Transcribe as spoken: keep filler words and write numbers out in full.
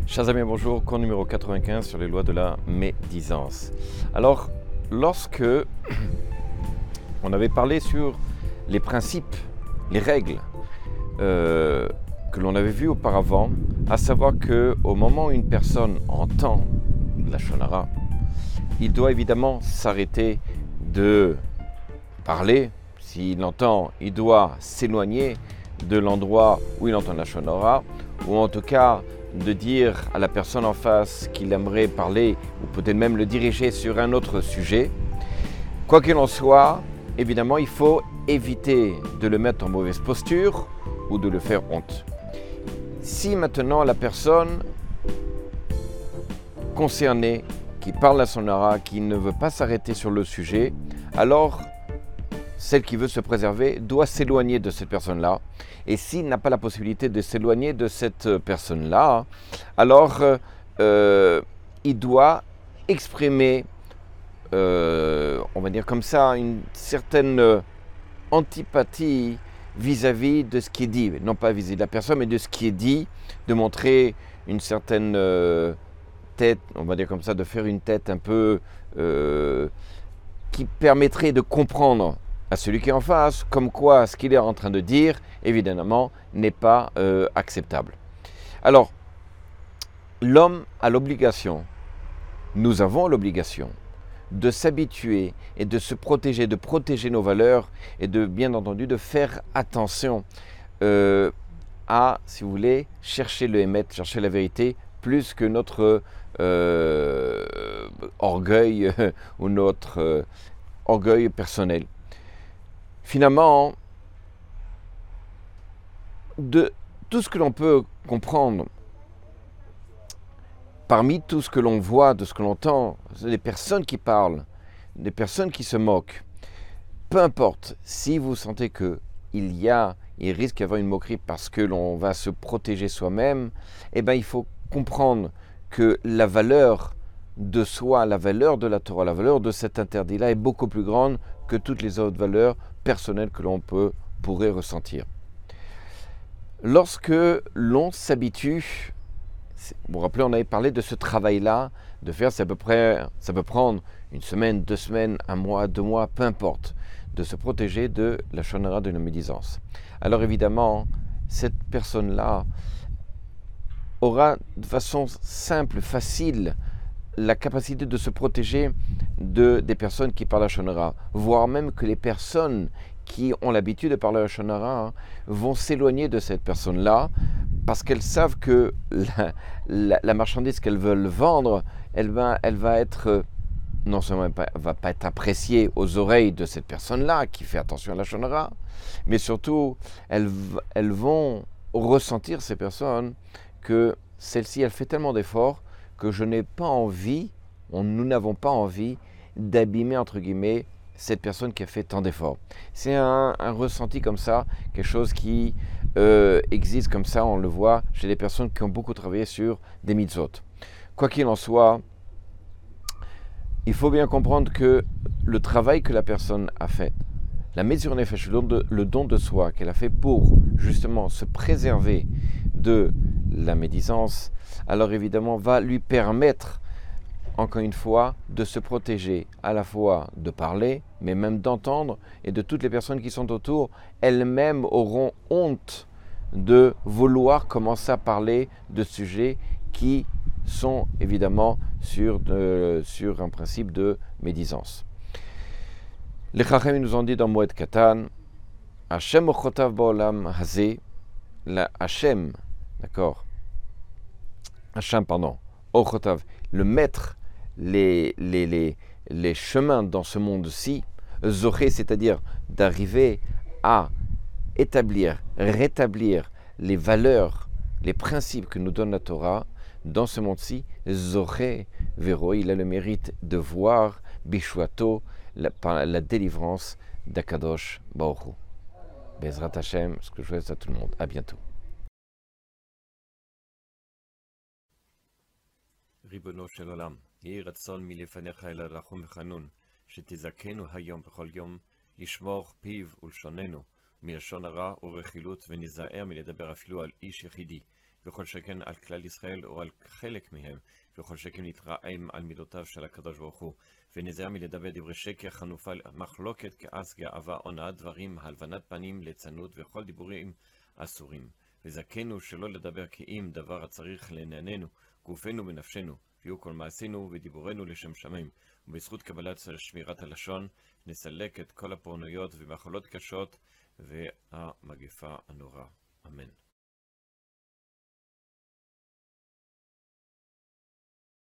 Chers amis, bonjour, cours numéro quatre-vingt-quinze sur les lois de la médisance. Alors, lorsque on avait parlé sur les principes, les règles euh, que l'on avait vues auparavant, à savoir qu'au moment où une personne entend la shonara, il doit évidemment s'arrêter de parler. S'il entend, il doit s'éloigner de l'endroit où il entend la shonara, ou en tout cas de dire à la personne en face qu'il aimerait parler, ou peut-être même le diriger sur un autre sujet. Quoi qu'il en soit, évidemment, il faut éviter de le mettre en mauvaise posture ou de le faire honte. Si maintenant la personne concernée, qui parle à son ara, qui ne veut pas s'arrêter sur le sujet, alors celle qui veut se préserver doit s'éloigner de cette personne-là. Et s'il n'a pas la possibilité de s'éloigner de cette personne-là, alors euh, il doit exprimer, euh, on va dire comme ça, une certaine antipathie vis-à-vis de ce qui est dit. Non pas vis-à-vis de la personne, mais de ce qui est dit, de montrer une certaine euh, tête, on va dire comme ça, de faire une tête un peu euh, qui permettrait de comprendre à celui qui est en face, comme quoi ce qu'il est en train de dire, évidemment, n'est pas euh, acceptable. Alors, l'homme a l'obligation, nous avons l'obligation, de s'habituer et de se protéger, de protéger nos valeurs et de, bien entendu, de faire attention euh, à, si vous voulez, chercher le émet, chercher la vérité, plus que notre euh, orgueil ou notre euh, orgueil personnel. Finalement, de tout ce que l'on peut comprendre, parmi tout ce que l'on voit, de ce que l'on entend, des personnes qui parlent, des personnes qui se moquent, peu importe, si vous sentez qu'il y a, il risque d'y avoir une moquerie parce que l'on va se protéger soi-même, eh bien il faut comprendre que la valeur de soi, la valeur de la Torah, la valeur de cet interdit-là est beaucoup plus grande que toutes les autres valeurs personnelles que l'on peut, pourrait ressentir. Lorsque l'on s'habitue, vous vous rappelez, on avait parlé de ce travail-là, de faire, ça peut, près, ça peut prendre une semaine, deux semaines, un mois, deux mois, peu importe, de se protéger de la shonara, de la médisance. Alors évidemment, cette personne-là aura de façon simple, facile, la capacité de se protéger de, des personnes qui parlent la shonara, voire même que les personnes qui ont l'habitude de parler la shonara hein, vont s'éloigner de cette personne-là parce qu'elles savent que la, la, la marchandise qu'elles veulent vendre, elle va, elle va être, non seulement elle ne va pas être appréciée aux oreilles de cette personne-là qui fait attention à la shonara, mais surtout, elles, elles vont ressentir, ces personnes, que celle-ci, elle fait tellement d'efforts que je n'ai pas envie, on, nous n'avons pas envie d'abîmer, entre guillemets, cette personne qui a fait tant d'efforts. C'est un, un ressenti comme ça, quelque chose qui euh, existe comme ça, on le voit chez des personnes qui ont beaucoup travaillé sur des mitzvot. Quoi qu'il en soit, il faut bien comprendre que le travail que la personne a fait, la mesure nefesh, le don de, le don de soi qu'elle a fait pour justement se préserver de la médisance, alors évidemment va lui permettre, encore une fois, de se protéger à la fois de parler, mais même d'entendre, et de toutes les personnes qui sont autour, elles-mêmes auront honte de vouloir commencer à parler de sujets qui sont évidemment sur, de, sur un principe de médisance. Les Chachamim nous ont dit dans Moed Katan, Hashem ochotav ba'olam hazeh, la Hashem, d'accord, Hashem, pardon, ochotav, le maître, les, les, les, les chemins dans ce monde-ci, zoré, c'est-à-dire d'arriver à établir, rétablir les valeurs, les principes que nous donne la Torah dans ce monde-ci, zoré, véro, il a le mérite de voir Bishwato, la, la délivrance d'Akadosh Baruch Hu. Bezrat Hashem, ce que je souhaite à tout le monde. À bientôt. ריבונו של עולם, יהי רצון מלפניך אל הרחום וחנון, שתזכנו היום בכל יום, לשמור פיו ולשוננו, מלשון הרע ורכילות, וניזהר מלדבר אפילו על איש יחידי, וכל שכן על כלל ישראל או על חלק מהם, וכל שכן נתרעם על מידותיו של הקדוש ברוך הוא, ונזהר מלדבר דברי שקר, חנופה, מחלוקת, כעס, גאווה, הונאת דברים, הלבנת פנים, ליצנות וכל דיבורים אסורים. וזכנו שלא לדבר כי אם דבר הצריך לענייננו, גופנו ונפשנו, ויהיו כל מעשינו ודיבורנו לשם שמיים, ובזכות קבלת שמירת הלשון נסלק את כל הפורענויות ומחלות קשות והמגפה הנורא. אמן.